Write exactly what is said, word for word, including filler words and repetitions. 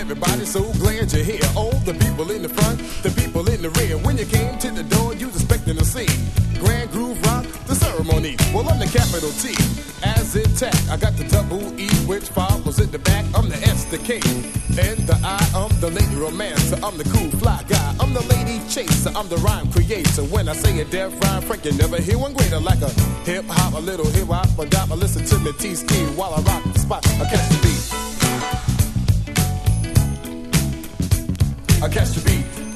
everybody, so glad you're here. All the people in the front, the people in the rear. When you came to the door, you was expecting to see Grand Groove Rock, the ceremony. Well, I'm the capital T, as intact. I got the double E, which follows at the back. I'm the S, the K, and the I. I'm the lady romancer. I'm the cool fly guy. I'm the lady chaser. I'm the rhyme creator. When I say a deaf rhyme, Frank, you never hear one greater. Like a hip hop, a little hip hop, a dop. I listen to me T-Ski while I rock the spot. I catch the beat. I catch the beat.